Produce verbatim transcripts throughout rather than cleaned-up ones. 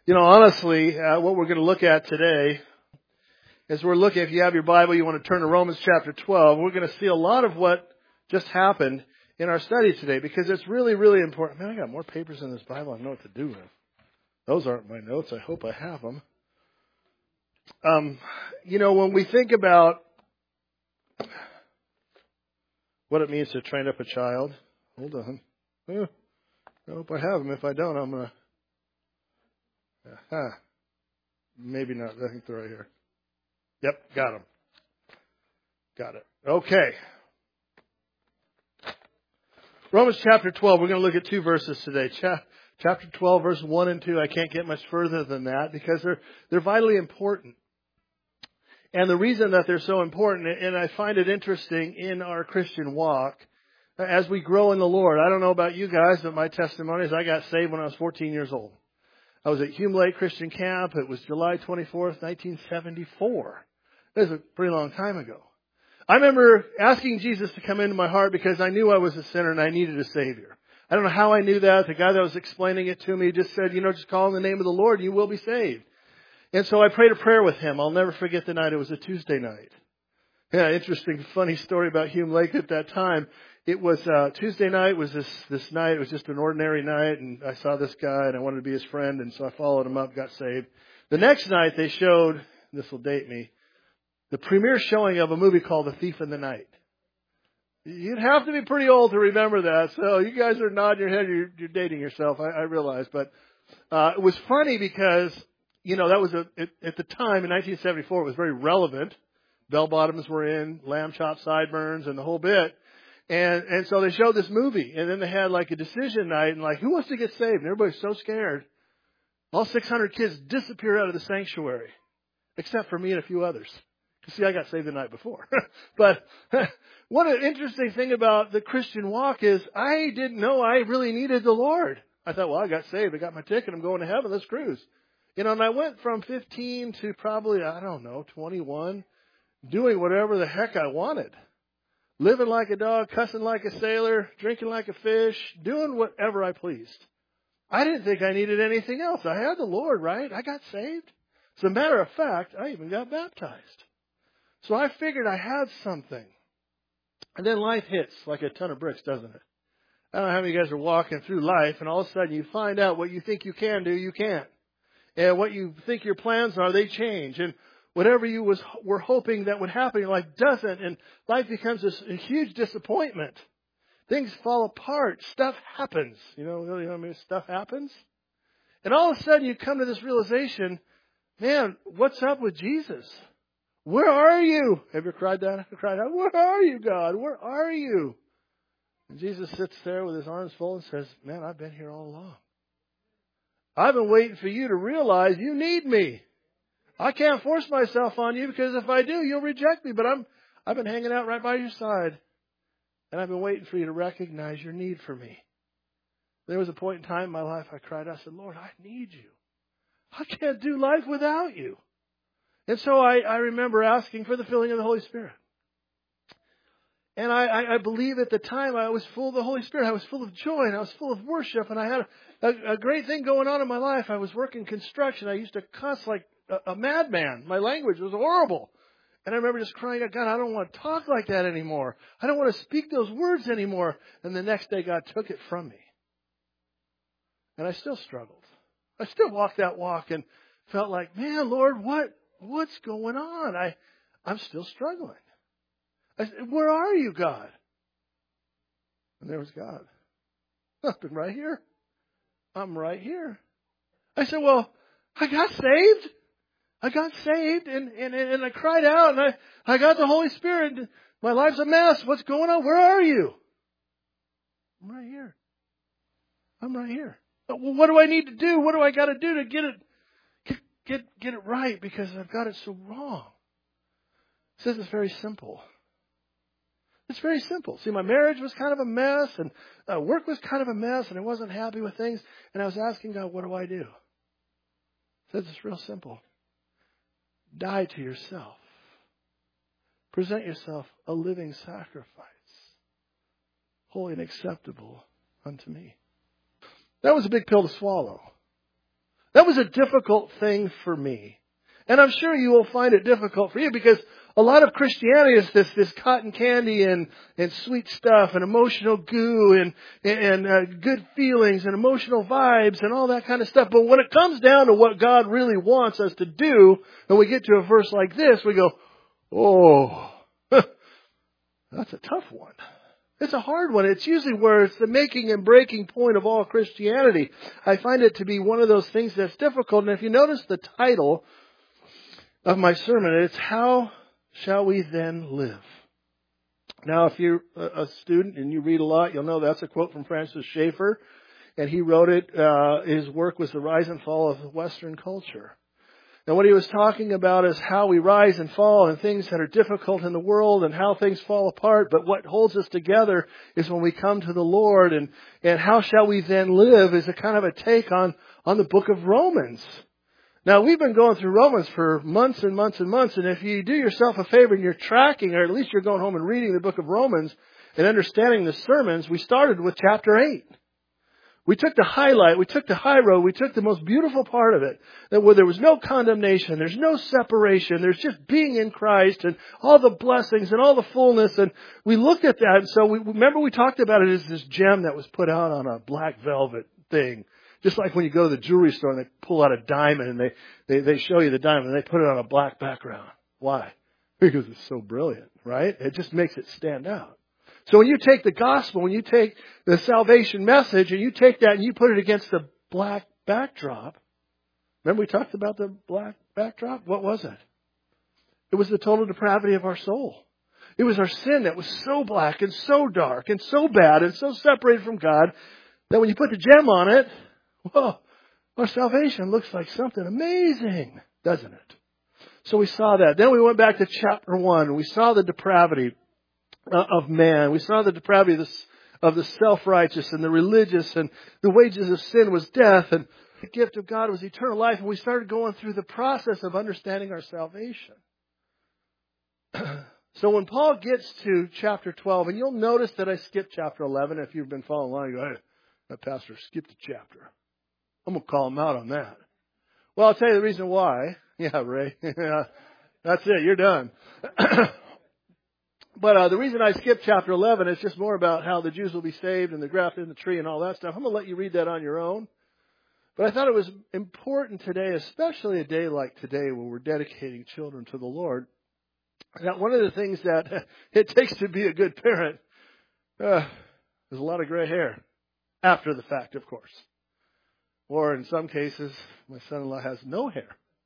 You know, honestly, uh, what we're going to look at today is we're looking, if you have your Bible, you want to turn to Romans chapter twelve. We're going to see a lot of what just happened in our study today because it's really, really important. Man, I got more papers in this Bible I don't know what to do with. Those aren't my notes. I hope I have them. Um, you know, when we think about what it means to train up a child, hold on. Oh, I hope I have them. If I don't, I'm going to. Aha. Maybe not. I think they're right here. Yep, got them. Got it. Okay. Romans chapter twelve. We're going to look at two verses today. Cha- chapter twelve, verse one and two. I can't get much further than that because they're they're vitally important. And the reason that they're so important, and I find it interesting in our Christian walk, as we grow in the Lord. I don't know about you guys, but my testimony is I got saved when I was fourteen years old. I was at Hume Lake Christian Camp. It was July twenty-fourth, nineteen seventy-four. That was a pretty long time ago. I remember asking Jesus to come into my heart because I knew I was a sinner and I needed a Savior. I don't know how I knew that. The guy that was explaining it to me just said, you know, just call on the name of the Lord and you will be saved. And so I prayed a prayer with him. I'll never forget the night. It was a Tuesday night. Yeah, interesting, funny story about Hume Lake at that time. It was uh, Tuesday night was this this night. It was just an ordinary night, and I saw this guy, and I wanted to be his friend, and so I followed him up, got saved. The next night, they showed, this will date me, the premiere showing of a movie called The Thief in the Night. You'd have to be pretty old to remember that, so you guys are nodding your head. You're, you're dating yourself, I, I realize. But uh, it was funny because, you know, that was a, at, at the time, in nineteen seventy-four, it was very relevant. Bell-bottoms were in, lamb chop sideburns, and the whole bit. And and so they showed this movie, and then they had like a decision night, and like, who wants to get saved? And everybody's so scared. All six hundred kids disappear out of the sanctuary, except for me and a few others. You see, I got saved the night before. But what an interesting thing about the Christian walk is I didn't know I really needed the Lord. I thought, well, I got saved. I got my ticket. I'm going to heaven. Let's cruise. You know, and I went from fifteen to probably, I don't know, twenty-one, doing whatever the heck I wanted. Living like a dog, cussing like a sailor, drinking like a fish, doing whatever I pleased. I didn't think I needed anything else. I had the Lord, right? I got saved. As a matter of fact, I even got baptized. So I figured I had something. And then life hits like a ton of bricks, doesn't it? I don't know how many of you guys are walking through life, and all of a sudden you find out what you think you can do, you can't. And what you think your plans are, they change. And whatever you was were hoping that would happen in life doesn't, and life becomes this, a huge disappointment. Things fall apart. Stuff happens. You know, you know what I mean? Stuff happens. And all of a sudden you come to this realization, man, what's up with Jesus? Where are you? Have you cried that? Cried out, where are you, God? Where are you? And Jesus sits there with his arms full and says, man, I've been here all along. I've been waiting for you to realize you need me. I can't force myself on you because if I do, you'll reject me. But I'm, I've been hanging out right by your side. And I've been waiting for you to recognize your need for me. There was a point in time in my life I cried. I said, Lord, I need you. I can't do life without you. And so I, I remember asking for the filling of the Holy Spirit. And I, I, I believe at the time I was full of the Holy Spirit. I was full of joy and I was full of worship. And I had a, a, a great thing going on in my life. I was working construction. I used to cuss like a madman. My language was horrible. And I remember just crying out, God, I don't want to talk like that anymore. I don't want to speak those words anymore. And the next day, God took it from me. And I still struggled. I still walked that walk and felt like, man, Lord, what, what's going on? I, I'm still struggling. I said, where are you, God? And there was God. I've been right here. I'm right here. I said, well, I got saved. I got saved and, and, and I cried out and I, I got the Holy Spirit. My life's a mess. What's going on? Where are you? I'm right here. I'm right here. Well, what do I need to do? What do I got to do to get it, get, get, get it right? Because I've got it so wrong. It says it's very simple. It's very simple. See, my marriage was kind of a mess and uh, work was kind of a mess and I wasn't happy with things. And I was asking God, what do I do? It says it's real simple. Die to yourself. Present yourself a living sacrifice, holy and acceptable unto me. That was a big pill to swallow. That was a difficult thing for me. And I'm sure you will find it difficult for you because a lot of Christianity is this, this cotton candy and, and sweet stuff and emotional goo and, and uh, good feelings and emotional vibes and all that kind of stuff. But when it comes down to what God really wants us to do, and we get to a verse like this, we go, oh, that's a tough one. It's a hard one. It's usually where it's the making and breaking point of all Christianity. I find it to be one of those things that's difficult. And if you notice the title of my sermon, it's How Shall We Then Live? Now, if you're a student and you read a lot, you'll know that's a quote from Francis Schaeffer. And he wrote it, uh, his work was The Rise and Fall of Western Culture. And what he was talking about is how we rise and fall and things that are difficult in the world and how things fall apart. But what holds us together is when we come to the Lord. And, and how shall we then live is a kind of a take on, on the book of Romans. Now, we've been going through Romans for months and months and months. And if you do yourself a favor and you're tracking, or at least you're going home and reading the book of Romans and understanding the sermons, we started with chapter eight. We took the highlight, we took the high road, we took the most beautiful part of it, that where there was no condemnation, there's no separation, there's just being in Christ and all the blessings and all the fullness. And we looked at that, and so we remember we talked about it as this gem that was put out on a black velvet thing. Just like when you go to the jewelry store and they pull out a diamond and they, they, they show you the diamond and they put it on a black background. Why? Because it's so brilliant, right? It just makes it stand out. So when you take the gospel, when you take the salvation message and you take that and you put it against the black backdrop, remember we talked about the black backdrop? What was it? It was the total depravity of our soul. It was our sin that was so black and so dark and so bad and so separated from God that when you put the gem on it, whoa, our salvation looks like something amazing, doesn't it? So we saw that. Then we went back to chapter one and we saw the depravity of man. We saw the depravity of the, of the self-righteous and the religious, and the wages of sin was death, and the gift of God was eternal life. And we started going through the process of understanding our salvation. So when Paul gets to chapter twelve, and you'll notice that I skipped chapter eleven. If you've been following along, you go, hey, that pastor skipped a chapter. I'm going to call him out on that. Well, I'll tell you the reason why. Yeah, Ray. That's it. You're done. But uh, the reason I skipped chapter eleven is just more about how the Jews will be saved and the grafted in the tree and all that stuff. I'm going to let you read that on your own. But I thought it was important today, especially a day like today when we're dedicating children to the Lord. Now, one of the things that it takes to be a good parent uh, is a lot of gray hair. After the fact, of course. Or in some cases, my son-in-law has no hair.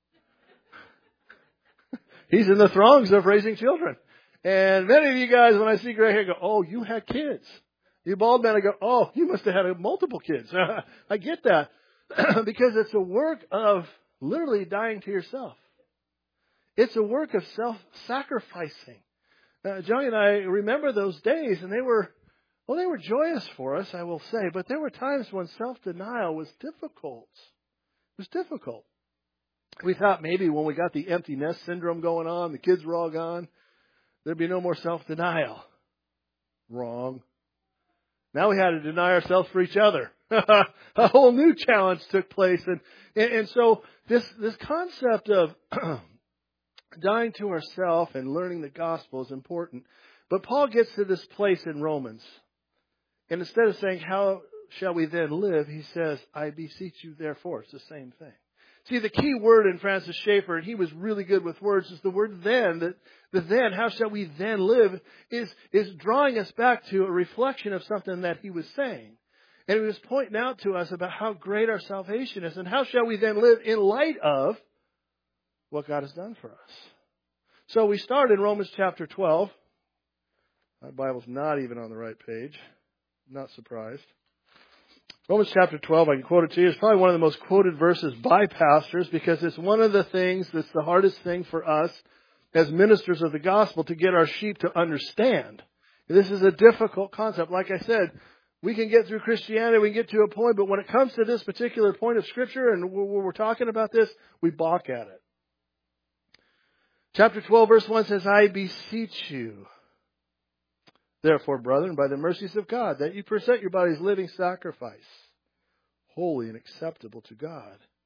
He's in the throngs of raising children. And many of you guys, when I see gray hair, go, oh, you had kids. You bald men, I go, oh, you must have had multiple kids. I get that. Because it's a work of literally dying to yourself. It's a work of self-sacrificing. Uh, Johnny and I remember those days, and they were, well, they were joyous for us, I will say. But there were times when self-denial was difficult. It was difficult. We thought maybe when we got the empty nest syndrome going on, the kids were all gone, there'd be no more self-denial. Wrong. Now we had to deny ourselves for each other. A whole new challenge took place. And, and, and so this, this concept of dying to ourselves and learning the gospel is important. But Paul gets to this place in Romans. And instead of saying, how shall we then live? He says, I beseech you therefore. It's the same thing. See, the key word in Francis Schaeffer, and he was really good with words, is the word then. The, the then, how shall we then live, is, is drawing us back to a reflection of something that he was saying. And he was pointing out to us about how great our salvation is, and how shall we then live in light of what God has done for us. So we start in Romans chapter twelve. My Bible's not even on the right page. Not surprised. Romans chapter twelve, I can quote it to you. It's probably one of the most quoted verses by pastors because it's one of the things that's the hardest thing for us as ministers of the gospel to get our sheep to understand. This is a difficult concept. Like I said, we can get through Christianity, we can get to a point, but when it comes to this particular point of Scripture and when we're talking about this, we balk at it. Chapter twelve, verse one says, I beseech you, therefore, brethren, by the mercies of God, that you present your bodies living sacrifice, holy and acceptable to God,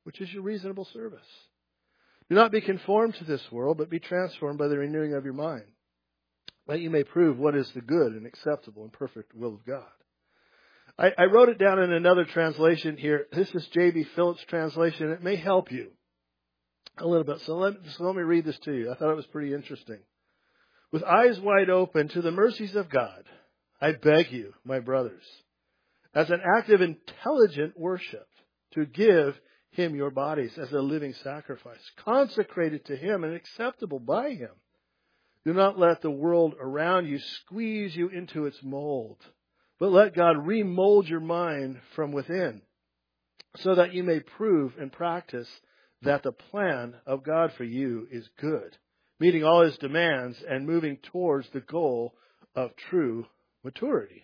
which is your reasonable service. Do not be conformed to this world, but be transformed by the renewing of your mind, that you may prove what is the good and acceptable and perfect will of God. I, I wrote it down in another translation here. This is J B Phillips' translation. It may help you a little bit. So let, so let me read this to you. I thought it was pretty interesting. With eyes wide open to the mercies of God, I beg you, my brothers, as an act of intelligent worship, to give Him your bodies as a living sacrifice, consecrated to Him and acceptable by Him. Do not let the world around you squeeze you into its mold, but let God remold your mind from within, so that you may prove and practice that the plan of God for you is good, meeting all His demands and moving towards the goal of true maturity.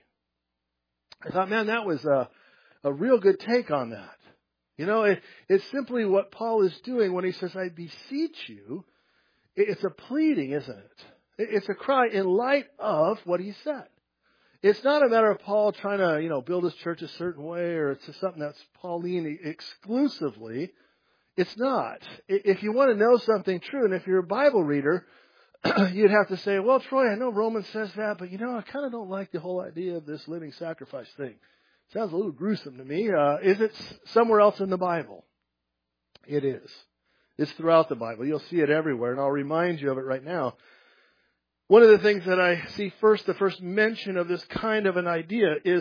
I thought, man, that was a, a real good take on that. You know, it, it's simply what Paul is doing when he says, I beseech you. It's a pleading, isn't it? It's a cry in light of what he said. It's not a matter of Paul trying to, you know, build his church a certain way, or it's just something that's Pauline exclusively. It's not. If you want to know something true, and if you're a Bible reader, you'd have to say, well, Troy, I know Romans says that, but, you know, I kind of don't like the whole idea of this living sacrifice thing. Sounds a little gruesome to me. Uh, is it somewhere else in the Bible? It is. It's throughout the Bible. You'll see it everywhere, and I'll remind you of it right now. One of the things that I see first, the first mention of this kind of an idea is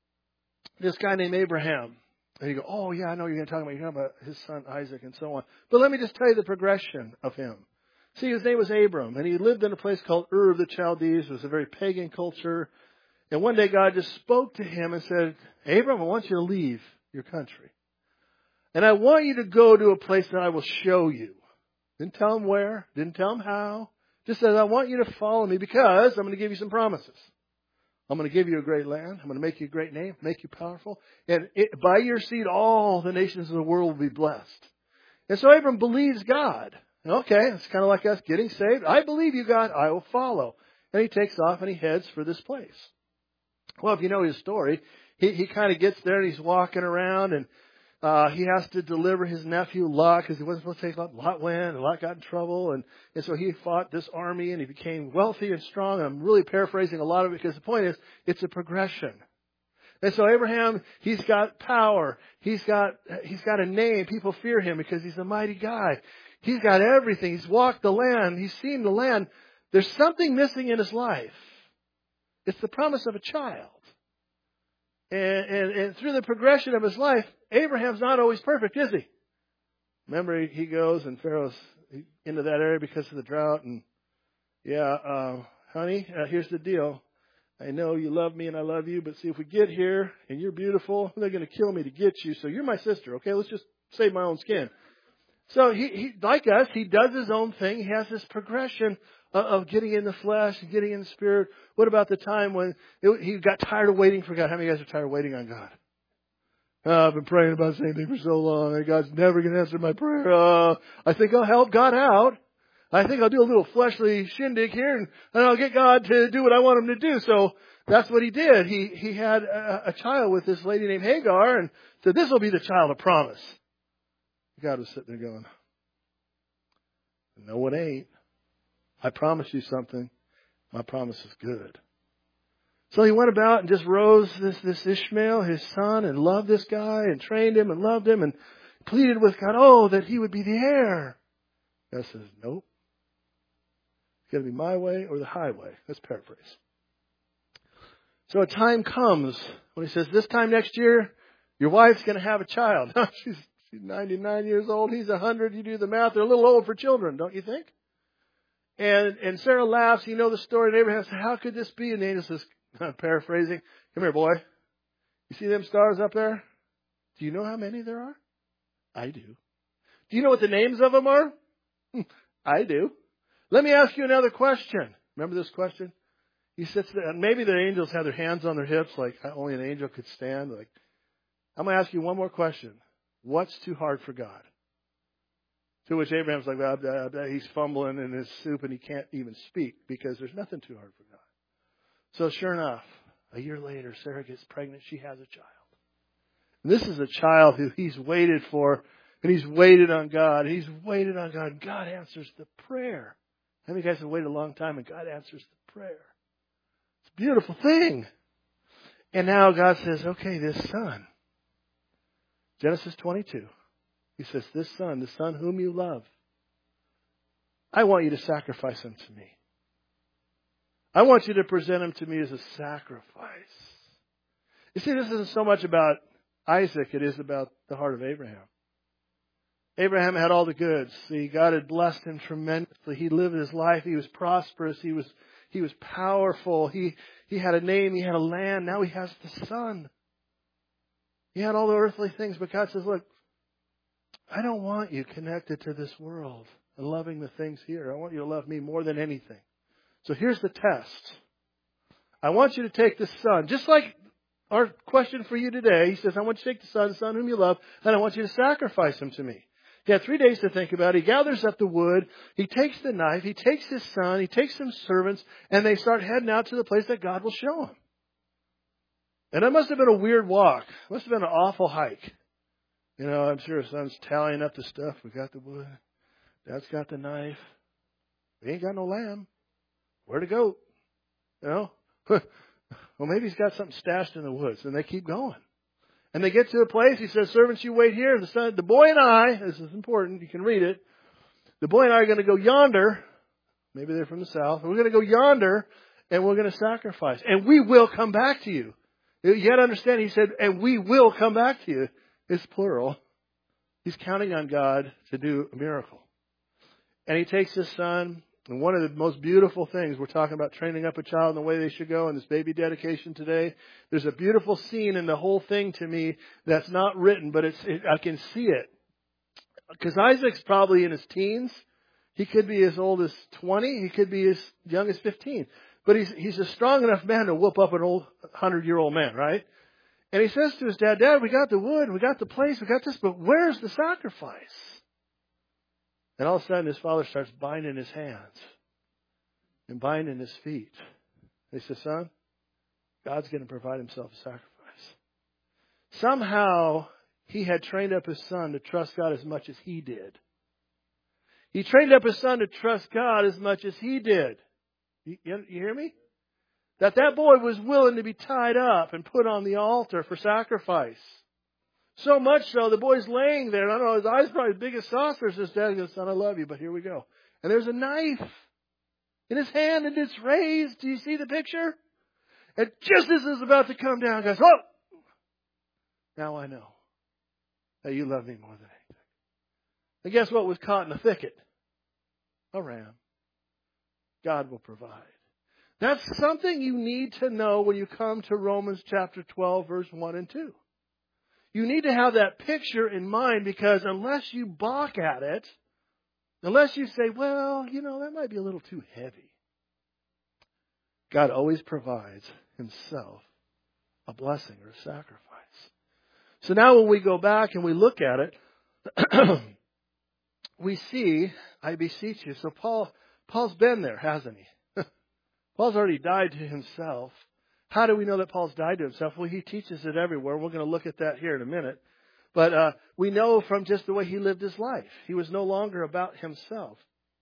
this guy named Abraham. And you go, oh, yeah, I know you're going to talk about, you're talking about his son Isaac and so on. But let me just tell you the progression of him. See, his name was Abram, and he lived in a place called Ur of the Chaldees. It was a very pagan culture. And one day God just spoke to him and said, Abram, I want you to leave your country. And I want you to go to a place that I will show you. Didn't tell him where, didn't tell him how. Just said, I want you to follow me because I'm going to give you some promises. I'm going to give you a great land. I'm going to make you a great name, make you powerful. And it, by your seed, all the nations of the world will be blessed. And so Abram believes God. Okay, it's kind of like us getting saved. I believe you, God. I will follow. And he takes off and he heads for this place. Well, if you know his story, he, he kind of gets there and he's walking around and uh, he has to deliver his nephew Lot because he wasn't supposed to take Lot. Lot went and Lot got in trouble. And, and so he fought this army and he became wealthy and strong. I'm really paraphrasing a lot of it because the point is it's a progression. And so Abraham, he's got power. He's got, he's got a name. People fear him because he's a mighty guy. He's got everything. He's walked the land. He's seen the land. There's something missing in his life. It's the promise of a child. And, and, and through the progression of his life, Abraham's not always perfect, is he? Remember, he, he goes and Pharaoh's into that area because of the drought. And yeah, uh, honey, uh, here's the deal. I know you love me and I love you, but see, if we get here and you're beautiful, they're going to kill me to get you. So you're my sister, okay? Let's just save my own skin. So he, he, like us, he does his own thing. He has this progression of getting in the flesh and getting in the spirit. What about the time when it, he got tired of waiting for God? How many of you guys are tired of waiting on God? Oh, I've been praying about the same thing for so long, and God's never going to answer my prayer. Uh, I think I'll help God out. I think I'll do a little fleshly shindig here, and, and I'll get God to do what I want him to do. So that's what he did. He he had a, a child with this lady named Hagar, and said, this will be the child of promise. God was sitting there going, no, it ain't. I promise you something. My promise is good. So he went about and just rose this, this Ishmael, his son, and loved this guy and trained him and loved him and pleaded with God, oh, that he would be the heir. God says, nope. It's going to be my way or the highway. Let's paraphrase. So a time comes when he says, this time next year, your wife's going to have a child. She's She's ninety-nine years old. He's one hundred. You do the math. They're a little old for children, don't you think? And and Sarah laughs. You know the story. And Abraham says, how could this be? And the angel says, I'm paraphrasing, come here, boy. You see them stars up there? Do you know how many there are? I do. Do you know what the names of them are? I do. Let me ask you another question. Remember this question? He sits there, and maybe the angels have their hands on their hips like only an angel could stand. Like, I'm going to ask you one more question. What's too hard for God? To which Abraham's like, blah, blah, blah. He's fumbling in his soup and he can't even speak because there's nothing too hard for God. So sure enough, a year later, Sarah gets pregnant. She has a child. And this is a child who he's waited for And he's waited on God. And he's waited on God. And God answers the prayer. How many guys have waited a long time and God answers the prayer? It's a beautiful thing. And now God says, okay, this son. Genesis twenty-two. He says, this son, the son whom you love, I want you to sacrifice him to me. I want you to present him to me as a sacrifice. You see, this isn't so much about Isaac, it is about the heart of Abraham. Abraham had all the goods. See, God had blessed him tremendously. He lived his life. He was prosperous. He was, he was powerful. He, he had a name. He had a land. Now he has the son. He had all the earthly things, but God says, look, I don't want you connected to this world and loving the things here. I want you to love me more than anything. So here's the test. I want you to take the son, just like our question for you today. He says, I want you to take the son, the son whom you love, and I want you to sacrifice him to me. He had three days to think about it. He gathers up the wood. He takes the knife. He takes his son. He takes some servants, and they start heading out to the place that God will show him. And it must have been a weird walk. It must have been an awful hike. You know, I'm sure his son's tallying up the stuff. We got the wood. Dad's got the knife. We ain't got no lamb. Where to go? You know? Well, maybe he's got something stashed in the woods. And they keep going. And they get to a place. He says, servants, you wait here. The son, the boy and I, this is important. You can read it. The boy and I are going to go yonder. Maybe they're from the south. We're going to go yonder and we're going to sacrifice. And we will come back to you. You got to understand, he said, and we will come back to you. It's plural. He's counting on God to do a miracle. And he takes his son. And one of the most beautiful things, we're talking about training up a child in the way they should go in this baby dedication today. There's a beautiful scene in the whole thing to me that's not written, but it's it, I can see it. Because Isaac's probably in his teens. He could be as old as twenty. He could be as young as fifteen. But he's he's a strong enough man to whoop up an old hundred-year-old man, right? And he says to his dad, Dad, we got the wood, we got the place, we got this, but where's the sacrifice? And all of a sudden, his father starts binding his hands and binding his feet. He says, son, God's going to provide himself a sacrifice. Somehow, he had trained up his son to trust God as much as he did. He trained up his son to trust God as much as he did. You, you, you hear me? That that boy was willing to be tied up and put on the altar for sacrifice. So much so, the boy's laying there, and I don't know, his eyes probably as big as saucers. His dad goes, son, I love you, but here we go. And there's a knife in his hand, and it's raised. Do you see the picture? And just as it's about to come down, goes, oh! Now I know that you love me more than anything. And guess what was caught in the thicket? A ram. God will provide. That's something you need to know when you come to Romans chapter twelve, verse one and two. You need to have that picture in mind, because unless you balk at it, unless you say, well, you know, that might be a little too heavy, God always provides himself a blessing or a sacrifice. So now when we go back and we look at it, we see, I beseech you. So Paul, Paul's been there, hasn't he? Paul's already died to himself. How do we know that Paul's died to himself? Well, he teaches it everywhere. We're going to look at that here in a minute. But uh, we know from just the way he lived his life. He was no longer about himself.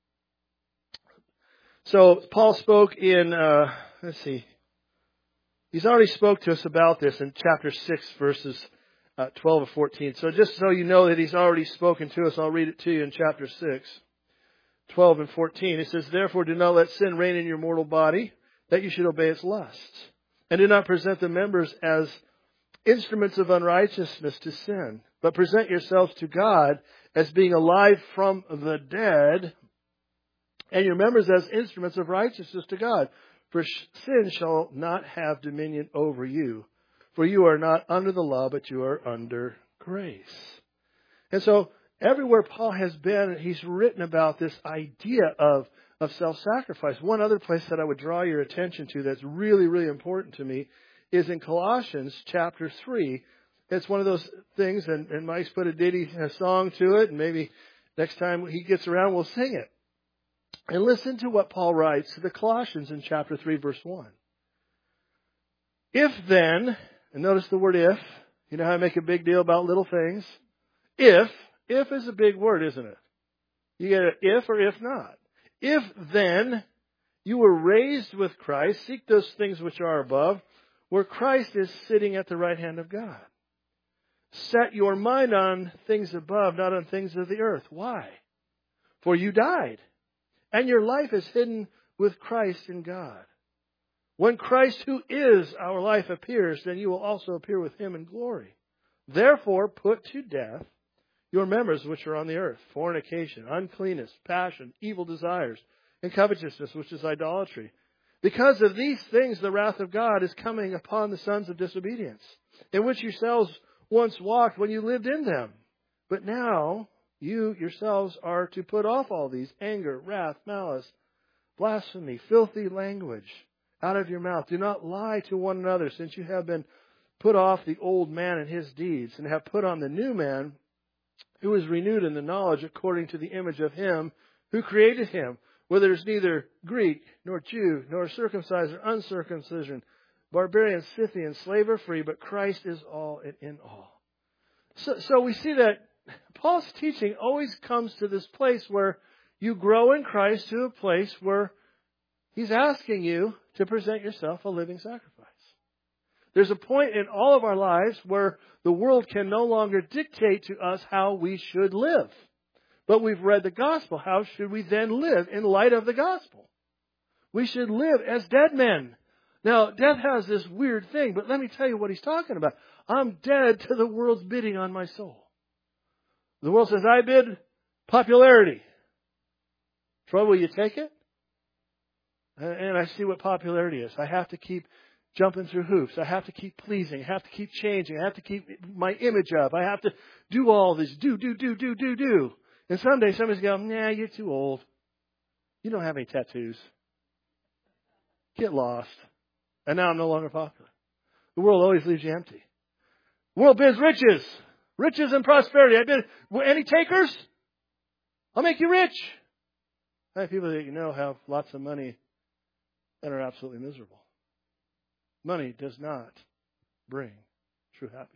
So Paul spoke in, uh, let's see. He's already spoke to us about this in chapter six, verses uh, twelve or fourteen. So just so you know that he's already spoken to us, I'll read it to you in chapter six, twelve and fourteen. It says, therefore do not let sin reign in your mortal body, that you should obey its lusts. And do not present the members as instruments of unrighteousness to sin, but present yourselves to God as being alive from the dead, and your members as instruments of righteousness to God. For sin shall not have dominion over you, for you are not under the law, but you are under grace. And so everywhere Paul has been, he's written about this idea of of self-sacrifice. One other place that I would draw your attention to that's really, really important to me is in Colossians chapter three. It's one of those things, and, and Mike's put a ditty, a song to it, and maybe next time he gets around, we'll sing it. And listen to what Paul writes to the Colossians in chapter three, verse one. If then, and notice the word if, you know how I make a big deal about little things. If, If is a big word, isn't it? You get an if or if not. If then you were raised with Christ, seek those things which are above, where Christ is sitting at the right hand of God. Set your mind on things above, not on things of the earth. Why? For you died, and your life is hidden with Christ in God. When Christ, who is our life, appears, then you will also appear with Him in glory. Therefore, put to death your members which are on the earth: fornication, uncleanness, passion, evil desires, and covetousness, which is idolatry. Because of these things, the wrath of God is coming upon the sons of disobedience, in which yourselves once walked when you lived in them. But now you yourselves are to put off all these: anger, wrath, malice, blasphemy, filthy language out of your mouth. Do not lie to one another, since you have been put off the old man and his deeds, and have put on the new man, who is renewed in the knowledge according to the image of Him who created him, where there is neither Greek, nor Jew, nor circumcised or uncircumcision, barbarian, Scythian, slave or free, but Christ is all and in all. So, so we see that Paul's teaching always comes to this place where you grow in Christ to a place where He's asking you to present yourself a living sacrifice. There's a point in all of our lives where the world can no longer dictate to us how we should live. But we've read the gospel. How should we then live in light of the gospel? We should live as dead men. Now, death has this weird thing, but let me tell you what he's talking about. I'm dead to the world's bidding on my soul. The world says, I bid popularity. Troy, will you take it? And I see what popularity is. I have to keep jumping through hoops. I have to keep pleasing. I have to keep changing. I have to keep my image up. I have to do all this. Do, do, do, do, do, do. And someday somebody's going, nah, you're too old. You don't have any tattoos. Get lost. And now I'm no longer popular. The world always leaves you empty. The world bids riches. Riches and prosperity. I bid, any takers? I'll make you rich. I have people that you know have lots of money that are absolutely miserable. Money does not bring true happiness.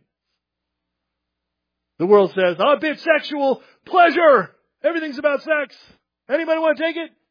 The world says, I'll bid sexual pleasure. Everything's about sex. Anybody want to take it?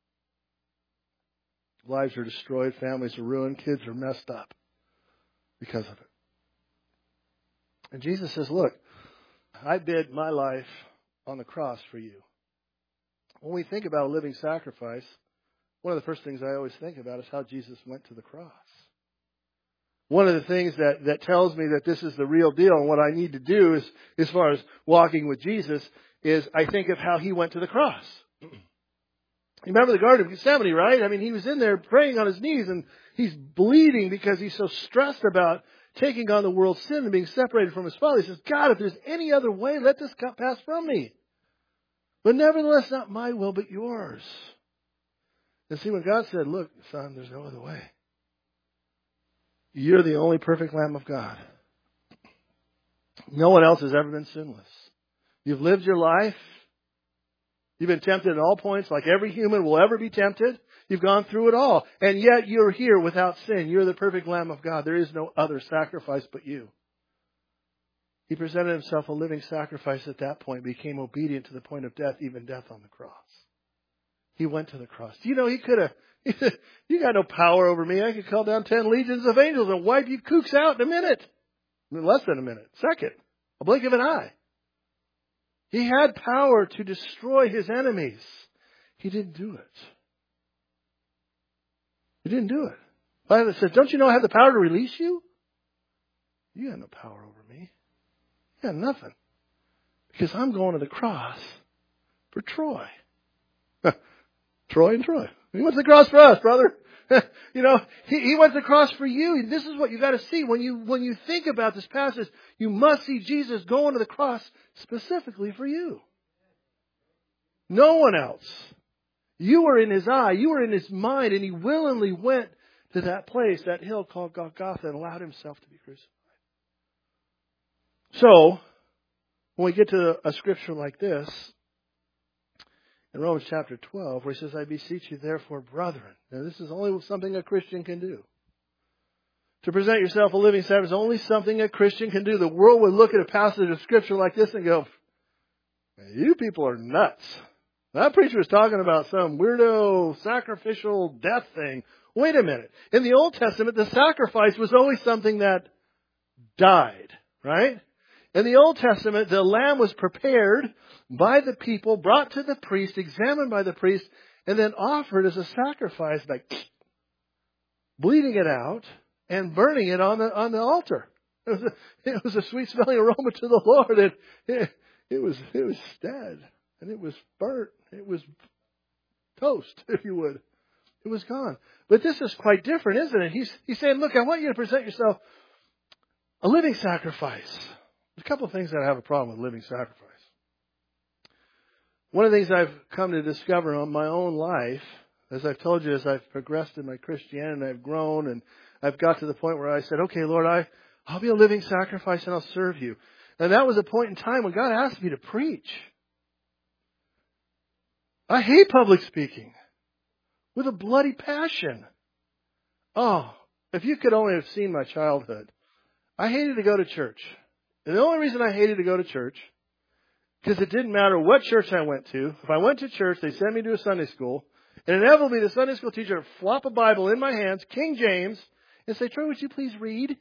Lives are destroyed. Families are ruined. Kids are messed up because of it. And Jesus says, look, I bid my life on the cross for you. When we think about a living sacrifice, one of the first things I always think about is how Jesus went to the cross. One of the things that, that tells me that this is the real deal and what I need to do is, as far as walking with Jesus, is I think of how He went to the cross. You remember the Garden of Gethsemane, right? I mean, He was in there praying on His knees and He's bleeding because He's so stressed about taking on the world's sin and being separated from His Father. He says, God, if there's any other way, let this cup pass from me. But nevertheless, not my will, but yours. And see, when God said, look, son, there's no other way. You're the only perfect Lamb of God. No one else has ever been sinless. You've lived your life. You've been tempted at all points, like every human will ever be tempted. You've gone through it all. And yet you're here without sin. You're the perfect Lamb of God. There is no other sacrifice but you. He presented Himself a living sacrifice at that point, became obedient to the point of death, even death on the cross. He went to the cross. Do you know He could have, He said, you got no power over me. I could call down ten legions of angels and wipe you kooks out in a minute. In less than a minute. Second. A blink of an eye. He had power to destroy His enemies. He didn't do it. He didn't do it. The Bible says, don't you know I have the power to release you? You have no power over me. You got nothing. Because I'm going to the cross for Troy. Troy and Troy. He went to the cross for us, brother. You know, he, he went to the cross for you. This is what you got to see. When you, when you think about this passage, you must see Jesus going to the cross specifically for you. No one else. You were in His eye. You were in His mind. And He willingly went to that place, that hill called Golgotha, and allowed Himself to be crucified. So, when we get to a scripture like this, in Romans chapter twelve, where He says, I beseech you therefore, brethren. Now, this is only something a Christian can do. To present yourself a living sacrifice is only something a Christian can do. The world would look at a passage of scripture like this and go, You people are nuts. That preacher was talking about some weirdo sacrificial death thing. Wait a minute. In the Old Testament, the sacrifice was always something that died, right? In the Old Testament, the lamb was prepared by the people, brought to the priest, examined by the priest, and then offered as a sacrifice, like bleeding it out and burning it on the on the altar. It was a, it was a sweet smelling aroma to the Lord. It, it, it was it was dead and it was burnt. It was toast, if you would. It was gone. But this is quite different, isn't it? He's he's saying, look, I want you to present yourself a living sacrifice. There's a couple of things that I have a problem with living sacrifice. One of the things I've come to discover on my own life, as I've told you, as I've progressed in my Christianity, and I've grown, and I've got to the point where I said, okay, Lord, I, I'll be a living sacrifice and I'll serve you. And that was a point in time when God asked me to preach. I hate public speaking with a bloody passion. Oh, if you could only have seen my childhood. I hated to go to church. And the only reason I hated to go to church, because it didn't matter what church I went to. If I went to church, they sent me to a Sunday school. And inevitably, the Sunday school teacher would flop a Bible in my hands, King James, and say, Troy, would you please read?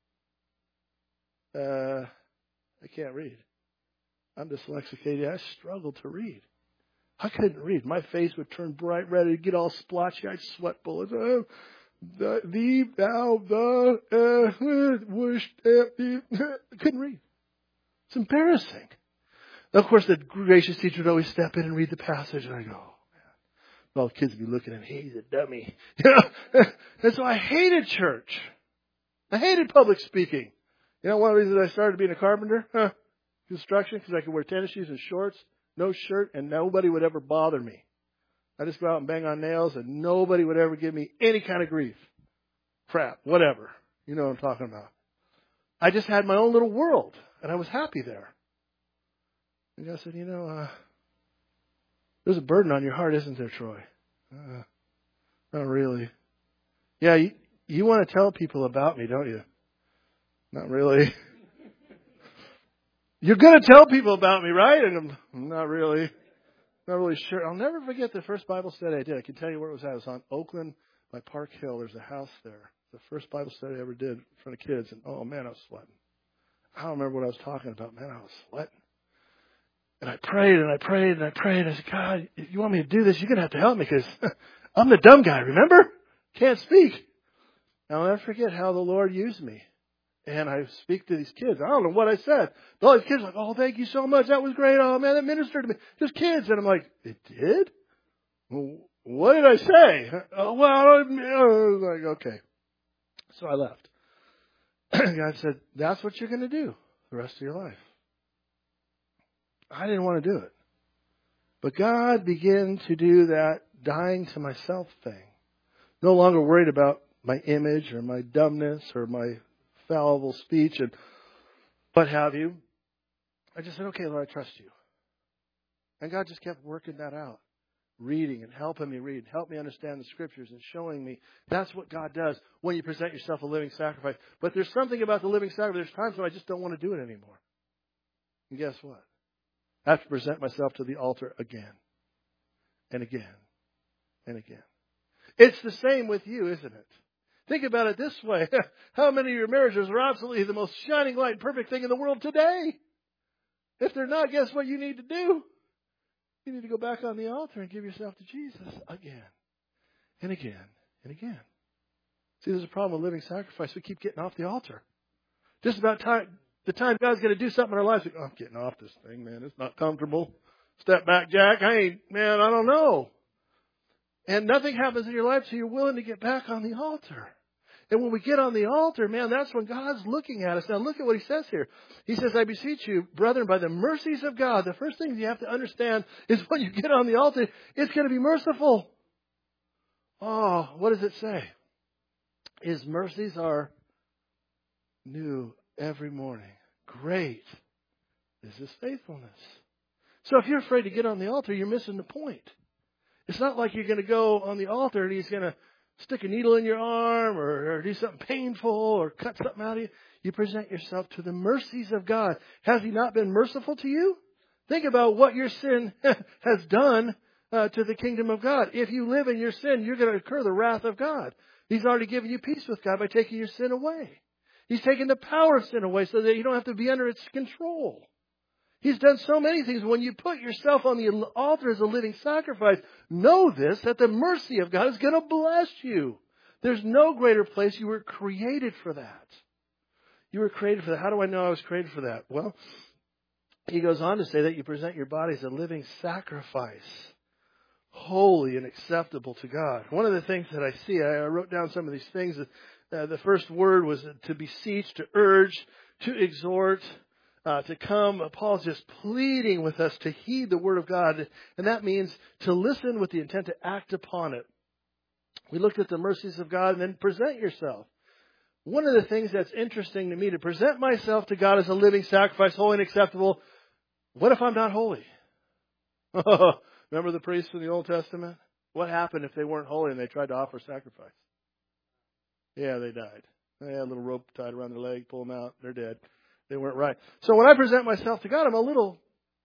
Uh, I can't read. I'm dyslexic. I struggled to read. I couldn't read. My face would turn bright red. It'd get all splotchy. I'd sweat bullets. Oh, the, the, thou, the, uh, wish, uh, the. I couldn't read. It's embarrassing. Of course, the gracious teacher would always step in and read the passage, and I go, oh, man. All the kids would be looking at me, he's a dummy. You know? And so I hated church. I hated public speaking. You know, one of the reasons I started being a carpenter, huh? Construction, because I could wear tennis shoes and shorts, no shirt, and nobody would ever bother me. I just go out and bang on nails, and nobody would ever give me any kind of grief. Crap, whatever. You know what I'm talking about. I just had my own little world, and I was happy there. And God said, you know, uh, there's a burden on your heart, isn't there, Troy? Uh, not really. Yeah, you, you want to tell people about me, don't you? Not really. You're going to tell people about me, right? And I'm, I'm not really, not really sure. I'll never forget the first Bible study I did. I can tell you where it was at. It was on Oakland by Park Hill. There's a house there. The first Bible study I ever did in front of kids. And oh, man, I was sweating. I don't remember what I was talking about. Man, I was sweating. And I prayed and I prayed and I prayed. And I said, God, if you want me to do this, you're going to have to help me because I'm the dumb guy, remember? Can't speak. And I'll never forget how the Lord used me. And I speak to these kids. I don't know what I said. But all these kids are like, oh, thank you so much. That was great. Oh, man, that ministered to me. Just kids. And I'm like, it did? Well, what did I say? Oh, well, I was like, okay. So I left. God said, that's what you're going to do the rest of your life. I didn't want to do it. But God began to do that dying to myself thing. No longer worried about my image or my dumbness or my fallible speech and what have you. I just said, okay, Lord, I trust you. And God just kept working that out. Reading and helping me read. Help me understand the scriptures and showing me. That's what God does when you present yourself a living sacrifice. But there's something about the living sacrifice. There's times when I just don't want to do it anymore. And guess what? I have to present myself to the altar again and again and again. It's the same with you, isn't it? Think about it this way. How many of your marriages are absolutely the most shining light and perfect thing in the world today? If they're not, guess what you need to do? You need to go back on the altar and give yourself to Jesus again and again and again. See, there's a problem with living sacrifice. We keep getting off the altar. Just about time, the time God's going to do something in our lives, we go, oh, I'm getting off this thing, man. It's not comfortable. Step back, Jack. I ain't, man, I don't know. And nothing happens in your life, so you're willing to get back on the altar. And when we get on the altar, man, that's when God's looking at us. Now look at what he says here. He says, I beseech you, brethren, by the mercies of God. The first thing you have to understand is when you get on the altar, it's going to be merciful. Oh, what does it say? His mercies are new every morning. Great is his faithfulness. So if you're afraid to get on the altar, you're missing the point. It's not like you're going to go on the altar and he's going to stick a needle in your arm or, or do something painful or cut something out of you. You present yourself to the mercies of God. Has he not been merciful to you? Think about what your sin has done uh, to the kingdom of God. If you live in your sin, you're going to incur the wrath of God. He's already given you peace with God by taking your sin away. He's taken the power of sin away so that you don't have to be under its control. He's done so many things. When you put yourself on the altar as a living sacrifice, know this, that the mercy of God is going to bless you. There's no greater place. You were created for that. You were created for that. How do I know I was created for that? Well, he goes on to say that you present your body as a living sacrifice, holy and acceptable to God. One of the things that I see, I wrote down some of these things. Uh, the first word was to beseech, to urge, to exhort, uh, to come. Paul's just pleading with us to heed the word of God. And that means to listen with the intent to act upon it. We looked at the mercies of God and then present yourself. One of the things that's interesting to me, to present myself to God as a living sacrifice, holy and acceptable. What if I'm not holy? Remember the priests in the Old Testament? What happened if they weren't holy and they tried to offer sacrifice? Yeah, they died. They had a little rope tied around their leg, pull them out, they're dead. They weren't right. So when I present myself to God, I'm a little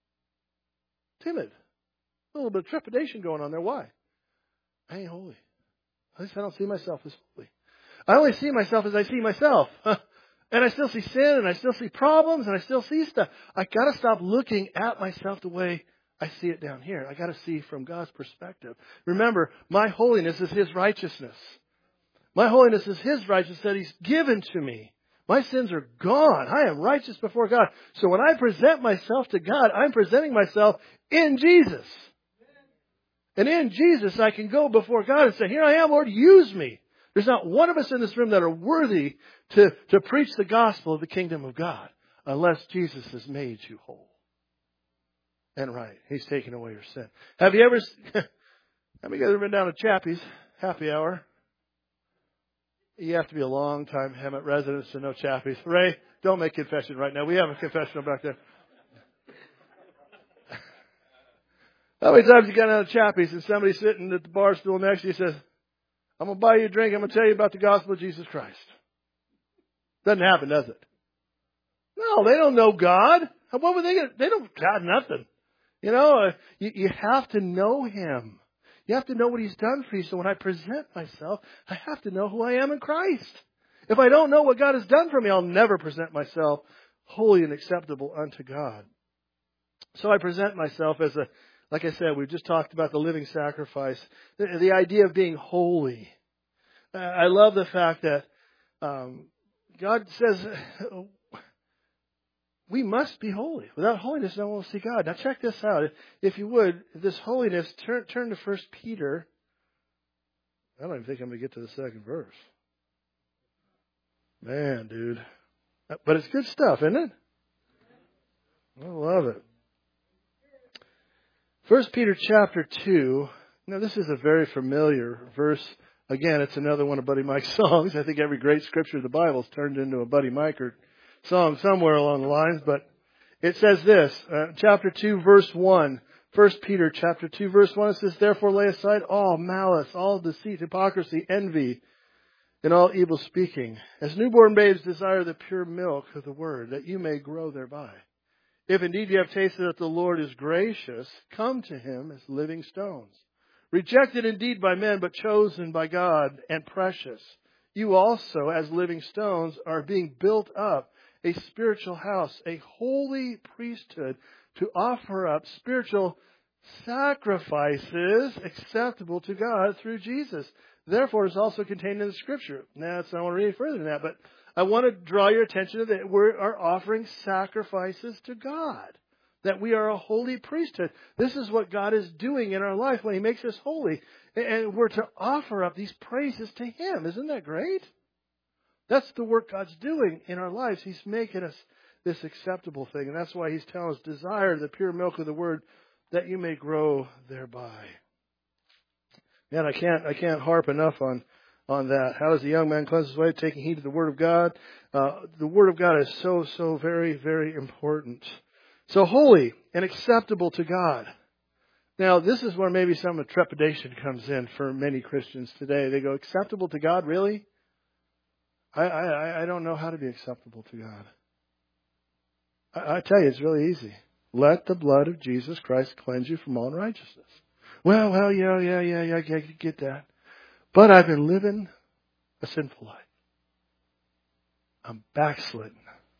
timid. A little bit of trepidation going on there. Why? I ain't holy. At least I don't see myself as holy. I only see myself as I see myself. And I still see sin, and I still see problems, and I still see stuff. I got to stop looking at myself the way I see it down here. I got to see from God's perspective. Remember, my holiness is His righteousness. My holiness is His righteousness that He's given to me. My sins are gone. I am righteous before God. So when I present myself to God, I'm presenting myself in Jesus. And in Jesus, I can go before God and say, here I am, Lord, use me. There's not one of us in this room that are worthy to, to preach the gospel of the kingdom of God unless Jesus has made you whole and right. He's taken away your sin. Have you ever, have you guys ever been down to Chappie's happy hour? You have to be a long time Hemet resident to know Chappie's. Ray, don't make confession right now. We have a confessional back there. How many times you got down to Chappie's and somebody's sitting at the bar stool next to you says, I'm going to buy you a drink. I'm going to tell you about the gospel of Jesus Christ. Doesn't happen, does it? No, they don't know God. What would they get? They don't got nothing. You know, uh, you, you have to know Him. You have to know what He's done for you. So when I present myself, I have to know who I am in Christ. If I don't know what God has done for me, I'll never present myself holy and acceptable unto God. So I present myself as a, like I said, we've just talked about the living sacrifice, the, the idea of being holy. Uh, I love the fact that um, God says we must be holy. Without holiness, no one will see God. Now check this out. If you would, this holiness, turn, turn to First Peter. I don't even think I'm going to get to the second verse. Man, dude. But it's good stuff, isn't it? I love it. First Peter chapter two. Now, this is a very familiar verse. Again, it's another one of Buddy Mike's songs. I think every great scripture of the Bible is turned into a Buddy Mike song somewhere along the lines. But it says this, uh, chapter two, verse one. First Peter chapter two, verse one. It says, therefore lay aside all malice, all deceit, hypocrisy, envy, and all evil speaking. As newborn babes desire the pure milk of the word, that you may grow thereby. If indeed you have tasted that the Lord is gracious, come to Him as living stones, rejected indeed by men, but chosen by God and precious. You also, as living stones, are being built up a spiritual house, a holy priesthood, to offer up spiritual sacrifices acceptable to God through Jesus. Therefore, it's also contained in the Scripture. Now, I don't want to read further than that, but I want to draw your attention to that we are offering sacrifices to God, that we are a holy priesthood. This is what God is doing in our life when He makes us holy. And we're to offer up these praises to Him. Isn't that great? That's the work God's doing in our lives. He's making us this acceptable thing. And that's why He's telling us, desire the pure milk of the Word, that you may grow thereby. Man, I can't, I can't harp enough on on that. How does the young man cleanse his way? Taking heed to the Word of God. Uh, the Word of God is so, so very, very important. So holy and acceptable to God. Now, this is where maybe some of the trepidation comes in for many Christians today. They go, acceptable to God? Really? I, I, I don't know how to be acceptable to God. I, I tell you, it's really easy. Let the blood of Jesus Christ cleanse you from all unrighteousness. Well, well, yeah, yeah, yeah, yeah, I get that. But I've been living a sinful life. I'm backslidden.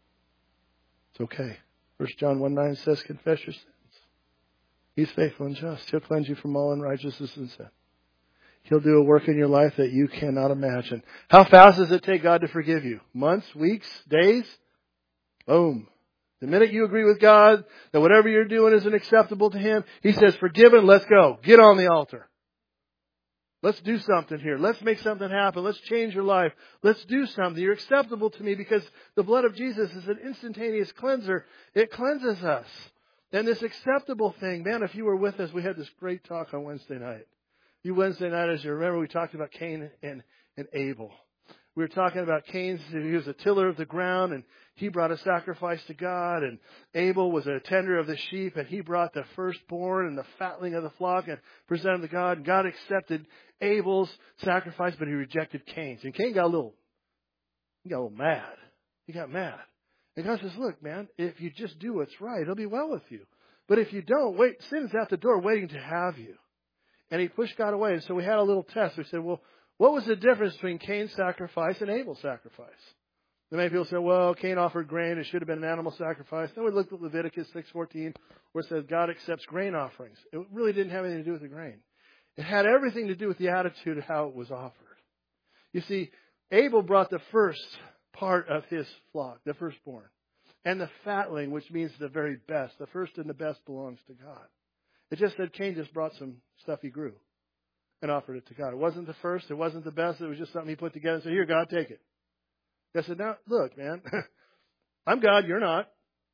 It's okay. First John one nine says, confess your sins. He's faithful and just. He'll cleanse you from all unrighteousness and sin. He'll do a work in your life that you cannot imagine. How fast does it take God to forgive you? Months, weeks, days? Boom. The minute you agree with God that whatever you're doing isn't acceptable to Him, He says, forgiven, let's go. Get on the altar. Let's do something here. Let's make something happen. Let's change your life. Let's do something. You're acceptable to me because the blood of Jesus is an instantaneous cleanser. It cleanses us. And this acceptable thing, man, if you were with us, we had this great talk on Wednesday night. You Wednesday night, as you remember, we talked about Cain and, and Abel. We were talking about Cain. He was a tiller of the ground, and he brought a sacrifice to God. And Abel was a tender of the sheep, and he brought the firstborn and the fatling of the flock and presented to God. And God accepted Abel's sacrifice, but He rejected Cain's. And Cain got a little, he got a little mad. He got mad. And God says, look, man, if you just do what's right, it'll be well with you. But if you don't, wait, sin's out the door waiting to have you. And he pushed God away. And so we had a little test. We said, well, what was the difference between Cain's sacrifice and Abel's sacrifice? And many people say, well, Cain offered grain. It should have been an animal sacrifice. Then we looked at Leviticus six fourteen, where it says God accepts grain offerings. It really didn't have anything to do with the grain. It had everything to do with the attitude of how it was offered. You see, Abel brought the first part of his flock, the firstborn, and the fatling, which means the very best. The first and the best belongs to God. It just said Cain just brought some stuff he grew and offered it to God. It wasn't the first. It wasn't the best. It was just something he put together and said, here, God, take it. I said, now, look, man, I'm God. You're not.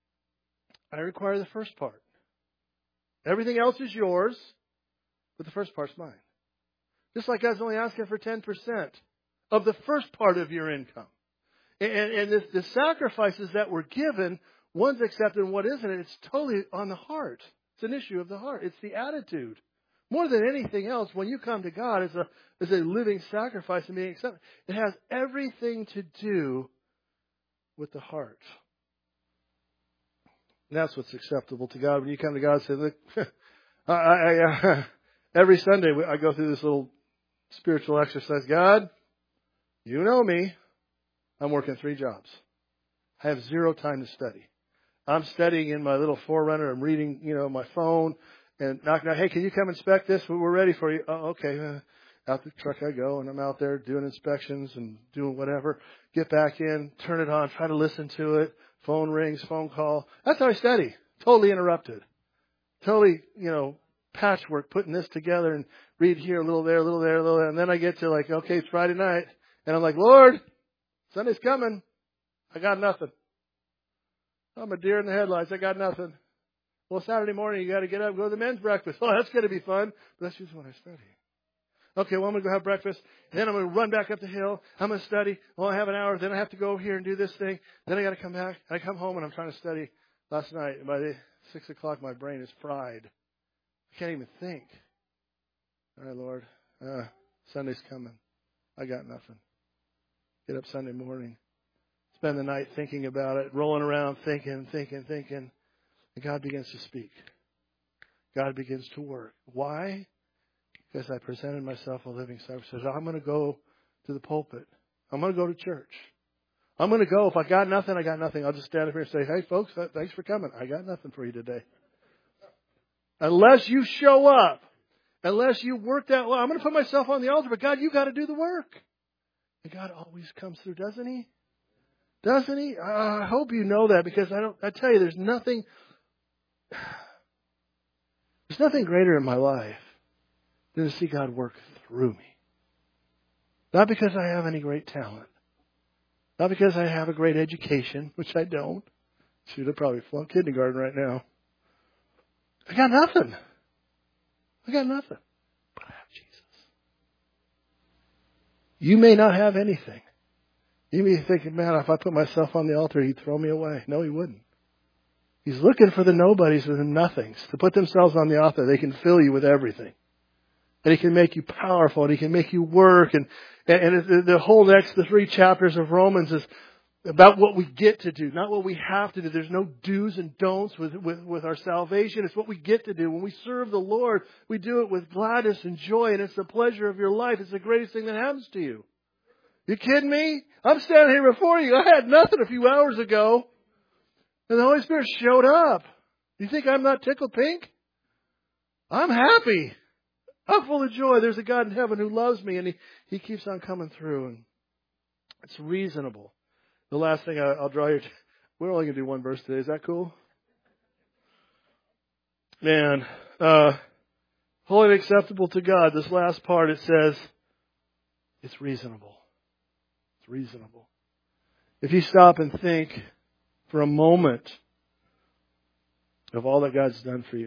I require the first part. Everything else is yours, but the first part's mine. Just like God's only asking for ten percent of the first part of your income. And, and this, the sacrifices that were given, one's accepted and what isn't. It's totally on the heart. It's an issue of the heart. It's the attitude. More than anything else, when you come to God as a, as a living sacrifice and being accepted, it has everything to do with the heart. And that's what's acceptable to God. When you come to God and say, look, I, I, uh, every Sunday I go through this little spiritual exercise. God, you know me. I'm working three jobs. I have zero time to study. I'm studying in my little Forerunner. I'm reading, you know, my phone and knocking out, hey, can you come inspect this? We're ready for you. Oh, okay. Uh, out the truck I go, and I'm out there doing inspections and doing whatever. Get back in, turn it on, try to listen to it. Phone rings, phone call. That's how I study. Totally interrupted. Totally, you know, patchwork, putting this together and read here, a little there, a little there, a little there. And then I get to like, okay, it's Friday night. And I'm like, Lord, Sunday's coming. I got nothing. I'm a deer in the headlights. I got nothing. Well, Saturday morning, you got to get up and go to the men's breakfast. Oh, that's going to be fun. But that's usually when I study. Okay, well, I'm going to go have breakfast. Then I'm going to run back up the hill. I'm going to study. Oh, I have an hour. Then I have to go over here and do this thing. Then I got to come back. I come home and I'm trying to study last night. And by the six o'clock, my brain is fried. I can't even think. All right, Lord. Uh, Sunday's coming. I got nothing. Get up Sunday morning. Spend the night thinking about it, rolling around, thinking, thinking, thinking. And God begins to speak. God begins to work. Why? Because I presented myself a living sacrifice. I'm going to go to the pulpit. I'm going to go to church. I'm going to go. If I got nothing, I got nothing. I'll just stand up here and say, hey, folks, thanks for coming. I got nothing for you today. Unless you show up, unless you work that well, I'm going to put myself on the altar. But God, you got to do the work. And God always comes through, doesn't He? Doesn't He? I hope you know that, because I don't. I tell you, there's nothing. There's nothing greater in my life than to see God work through me. Not because I have any great talent. Not because I have a great education, which I don't. Should have probably flunked kindergarten right now. I got nothing. I got nothing. But I have Jesus. You may not have anything. You may be thinking, man, if I put myself on the altar, He'd throw me away. No, He wouldn't. He's looking for the nobodies and the nothings to put themselves on the altar. They can fill you with everything. And He can make you powerful, and He can make you work. And, and, and the whole next, the three chapters of Romans is about what we get to do, not what we have to do. There's no do's and don'ts with, with, with our salvation. It's what we get to do. When we serve the Lord, we do it with gladness and joy, and it's the pleasure of your life. It's the greatest thing that happens to you. You kidding me? I'm standing here before you. I had nothing a few hours ago, and the Holy Spirit showed up. You think I'm not tickled pink? I'm happy. I'm full of joy. There's a God in heaven who loves me, and He, he keeps on coming through, and it's reasonable. The last thing I'll draw your... We're only going to do one verse today. Is that cool? Man, uh, holy and acceptable to God. This last part, it says, it's reasonable. It's reasonable. If you stop and think for a moment of all that God's done for you,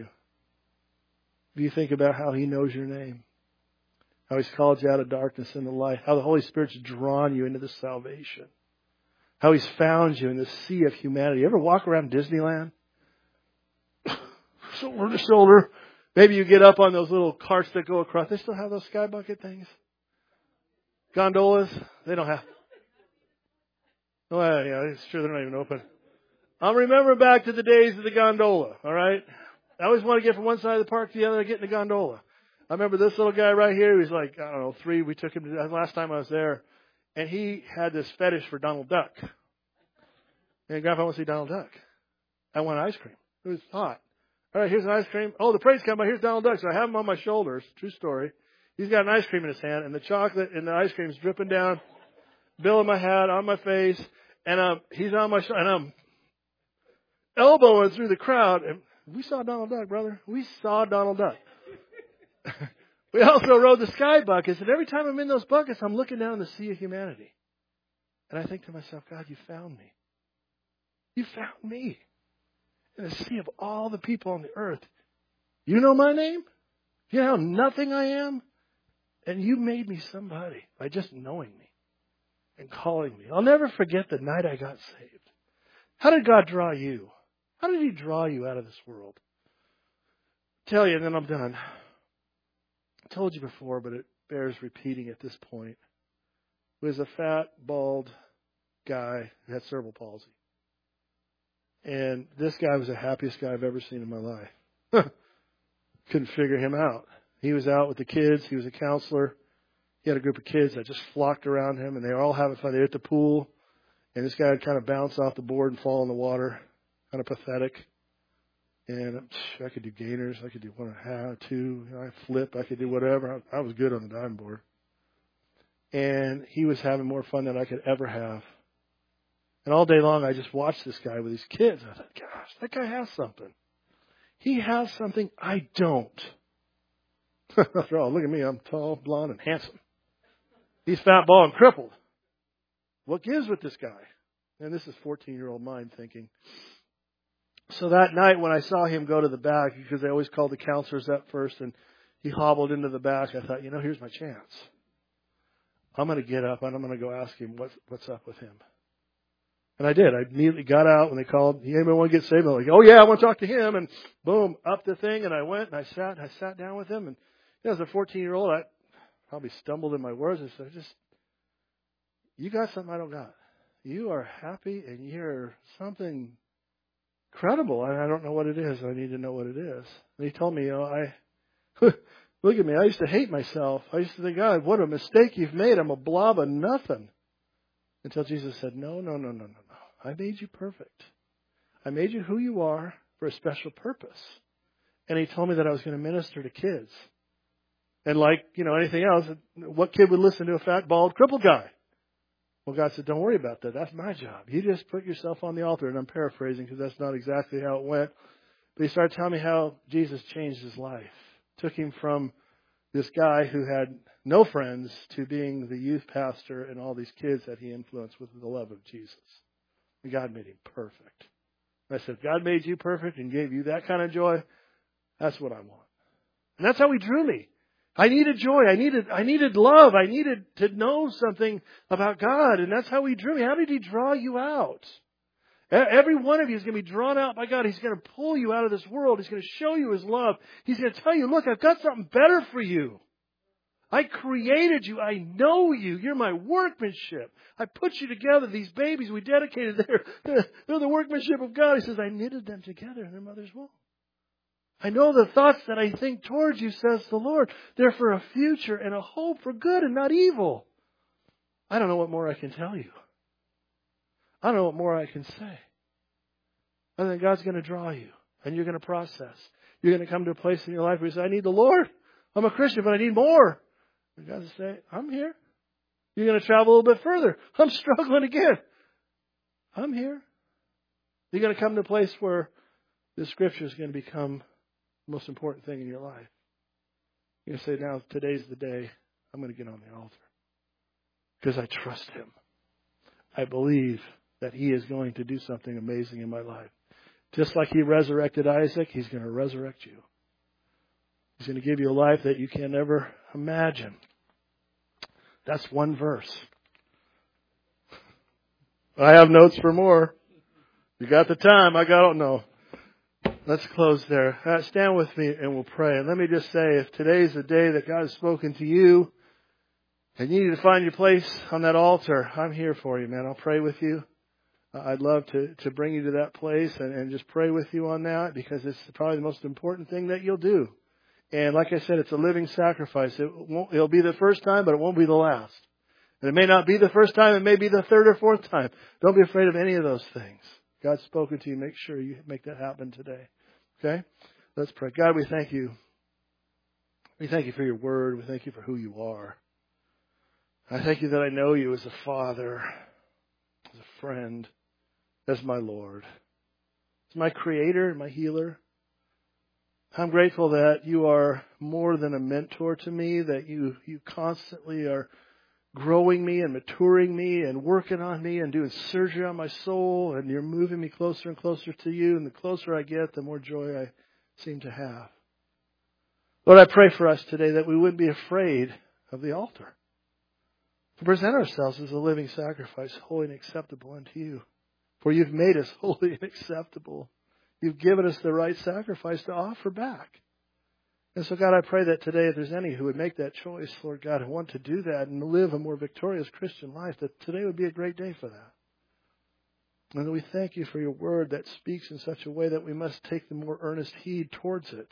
if you think about how He knows your name, how He's called you out of darkness into light, how the Holy Spirit's drawn you into this salvation, how He's found you in the sea of humanity. You ever walk around Disneyland? Shoulder to shoulder. Maybe you get up on those little carts that go across. They still have those sky bucket things? Gondolas? They don't have. Oh, yeah, it's sure they're not even open. I'll remember back to the days of the gondola, all right? I always want to get from one side of the park to the other to get in the gondola. I remember this little guy right here. He was like, I don't know, three. We took him to, last time I was there. And he had this fetish for Donald Duck. And Grandpa wants to see Donald Duck. I want ice cream. It was hot. All right, here's an ice cream. Oh, the parade's coming by. Here's Donald Duck. So I have him on my shoulders. True story. He's got an ice cream in his hand, and the chocolate and the ice cream is dripping down, bill in my hat, on my face, and um, he's on my shoulder, and I'm elbowing through the crowd. And we saw Donald Duck, brother. We saw Donald Duck. We also rode the sky buckets, and every time I'm in those buckets, I'm looking down the sea of humanity. And I think to myself, God, you found me. You found me. In the sea of all the people on the earth. You know my name? You know how nothing I am? And you made me somebody by just knowing me and calling me. I'll never forget the night I got saved. How did God draw you? How did He draw you out of this world? I'll tell you, and then I'm done. I told you before, but it bears repeating at this point. He was a fat, bald guy who had cerebral palsy. And this guy was the happiest guy I've ever seen in my life. Couldn't figure him out. He was out with the kids. He was a counselor. He had a group of kids that just flocked around him, and they were all having fun. They were at the pool, and this guy would kind of bounce off the board and fall in the water. Kind of pathetic. And I could do gainers. I could do one and a half, two. You know, I flip. I could do whatever. I, I was good on the diving board. And he was having more fun than I could ever have. And all day long, I just watched this guy with these kids. I thought, gosh, that guy has something. He has something I don't. After all, look at me. I'm tall, blonde, and handsome. He's fat, bald, and crippled. What gives with this guy? And this is fourteen-year-old mind thinking. So that night when I saw him go to the back, because they always called the counselors up first, and he hobbled into the back, I thought, you know, here's my chance. I'm going to get up, and I'm going to go ask him what's, what's up with him. And I did. I immediately got out when they called, anybody want to get saved? I'm like, oh, yeah, I want to talk to him. And boom, up the thing. And I went and I sat and I sat down with him. And you know, as a fourteen-year-old, I probably stumbled in my words and said, just, you got something I don't got. You are happy and you're something incredible. And I don't know what it is. I need to know what it is. And he told me, you know, I, look at me. I used to hate myself. I used to think, God, what a mistake you've made. I'm a blob of nothing. Until Jesus said, no, no, no, no, no, no. I made you perfect. I made you who you are for a special purpose. And He told me that I was going to minister to kids. And like, you know, anything else, what kid would listen to a fat, bald, crippled guy? Well, God said, don't worry about that. That's my job. You just put yourself on the altar. And I'm paraphrasing because that's not exactly how it went. But He started telling me how Jesus changed his life. Took him from this guy who had no friends to being the youth pastor and all these kids that he influenced with the love of Jesus. And God made him perfect. And I said, God made you perfect and gave you that kind of joy. That's what I want. And that's how He drew me. I needed joy. I needed, I needed love. I needed to know something about God. And that's how He drew me. How did He draw you out? Every one of you is going to be drawn out by God. He's going to pull you out of this world. He's going to show you His love. He's going to tell you, look, I've got something better for you. I created you. I know you. You're my workmanship. I put you together. These babies we dedicated, they're, they're, they're the workmanship of God. He says, I knitted them together in their mother's womb. I know the thoughts that I think towards you, says the Lord. They're for a future and a hope for good and not evil. I don't know what more I can tell you. I don't know what more I can say. I think God's going to draw you and you're going to process. You're going to come to a place in your life where you say, I need the Lord. I'm a Christian, but I need more. And God will say, I'm here. You're going to travel a little bit further. I'm struggling again. I'm here. You're going to come to a place where the Scripture is going to become the most important thing in your life. You're going to say, now, today's the day I'm going to get on the altar. Because I trust Him. I believe that He is going to do something amazing in my life. Just like He resurrected Isaac, He's going to resurrect you. He's going to give you a life that you can never imagine. That's one verse. I have notes for more. You got the time? I got don't know. Let's close there. Uh, stand with me and we'll pray. And let me just say, if today's the day that God has spoken to you and you need to find your place on that altar, I'm here for you, man. I'll pray with you. Uh, I'd love to, to bring you to that place and, and just pray with you on that, because it's probably the most important thing that you'll do. And like I said, it's a living sacrifice. It won't, it'll be the first time, but it won't be the last. And it may not be the first time. It may be the third or fourth time. Don't be afraid of any of those things. God's spoken to you. Make sure you make that happen today. Okay? Let's pray. God, we thank you. We thank you for your word. We thank you for who you are. I thank you that I know you as a father, as a friend, as my Lord, as my creator, my healer. I'm grateful that you are more than a mentor to me, that you, you constantly are growing me and maturing me and working on me and doing surgery on my soul, and you're moving me closer and closer to you, and the closer I get, the more joy I seem to have. Lord, I pray for us today that we wouldn't be afraid of the altar, to present ourselves as a living sacrifice, holy and acceptable unto you. For you've made us holy and acceptable. You've given us the right sacrifice to offer back. And so, God, I pray that today, if there's any who would make that choice, Lord God, who want to do that and live a more victorious Christian life, that today would be a great day for that. And we thank you for your word that speaks in such a way that we must take the more earnest heed towards it.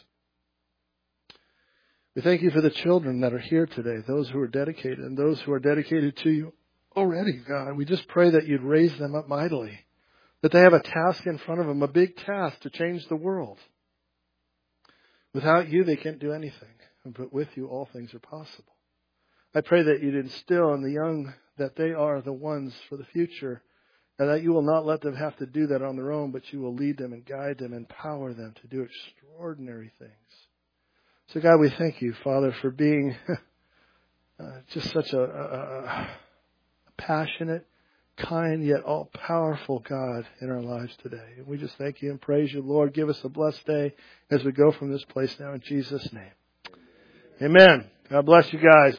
We thank you for the children that are here today, those who are dedicated and those who are dedicated to you already, God. We just pray that you'd raise them up mightily, that they have a task in front of them, a big task to change the world. Without you, they can't do anything. But with you, all things are possible. I pray that you'd instill in the young that they are the ones for the future, and that you will not let them have to do that on their own, but you will lead them and guide them, empower them to do extraordinary things. So, God, we thank you, Father, for being uh, just such a, a, a passionate, kind, yet all-powerful God in our lives today. And we just thank you and praise you, Lord. Give us a blessed day as we go from this place now in Jesus' name. Amen. God bless you guys.